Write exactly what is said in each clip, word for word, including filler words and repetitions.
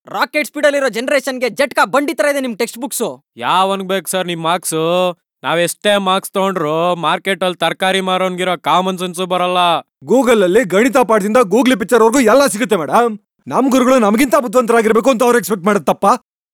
Rocket speed ಅಲ್ಲಿರೋ ಜನರೇಷನ್ಗೆ ಜಟ್ಕಾ ಬಂಡಿ ತರ ಇದೆ ನಿಮ್ ಟೆಕ್ಸ್ಟ್ ಬುಕ್ಸ್. ಯಾವನ್ಗ್ ಬೇಕು ಸರ್ ನಿಮ್ ಮಾರ್ಕ್ಸ್? ನಾವೆಷ್ಟೇ ಮಾರ್ಕ್ಸ್ ತಗೊಂಡ್ರು ಮಾರ್ಕೆಟ್ ಅಲ್ಲಿ ತರಕಾರಿ ಮಾರೋನ್ಗಿರೋ ಕಾಮನ್ ಸೆನ್ಸು ಬರಲ್ಲ. ಗೂಗಲ್ ಅಲ್ಲಿ ಗಣಿತ ಪಾಠದಿಂದ ಗೂಗ್ಲಿ ಪಿಕ್ಚರ್ ವರ್ಗು ಎಲ್ಲ ಸಿಗುತ್ತೆ ಮೇಡಮ್. ನಮ್ ಗುರುಗಳು ನಮಗಿಂತ ಬುದ್ಧಿವಂತರಾಗಿರ್ಬೇಕು ಅಂತ ಅವ್ರು ಎಕ್ಸ್ಪೆಕ್ಟ್ ಮಾಡತ್ತಪ್ಪ.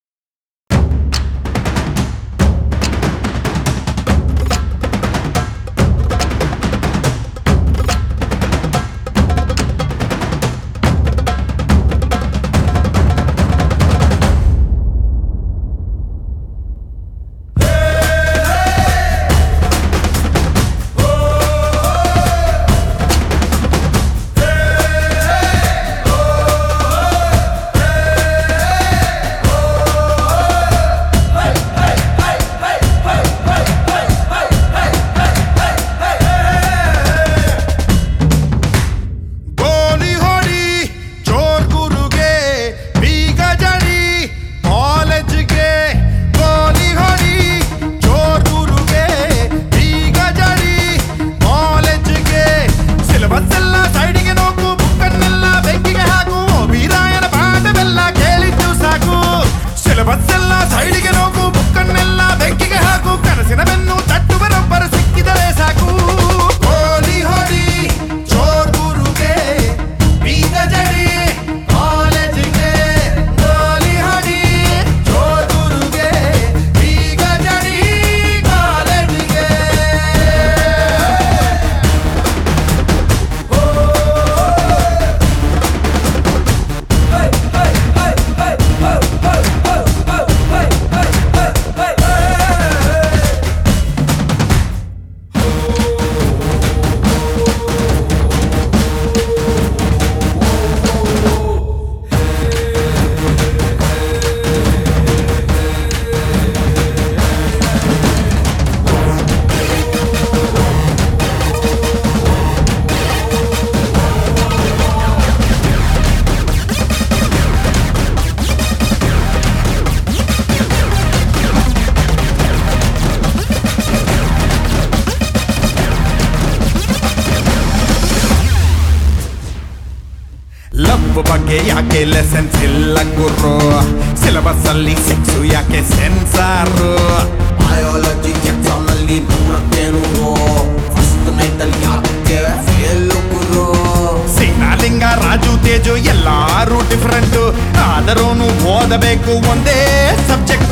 ಲವ್ ಬಗ್ಗೆ ಯಾಕೆ ಲೆಸನ್ಸ್ ಇಲ್ಲ ಗುರು, ಸಿಲೆಬಸ್ ಅಲ್ಲಿ ಸೆಕ್ಸು ಯಾಕೆ ಸೆನ್ಸಾರು, ಬಯಾಲಜಿ ಎಕ್ಸಾಮ್ ನಲ್ಲಿ ನೂರಕ್ಕೇನು ಫಸ್ಟ್ ನೈಟ್ ಅಲ್ಲಿ ಯಾಕೆ ಫೇಲ್ ಗುರು, ಸಿಂಗಾಲಿಂಗ ರಾಜು ತೇಜು ಎಲ್ಲಾರು ಡಿಫ್ರೆಂಟ್ ಆದರೂನು ಓದಬೇಕು ಒಂದೇ ಸಬ್ಜೆಕ್ಟ್.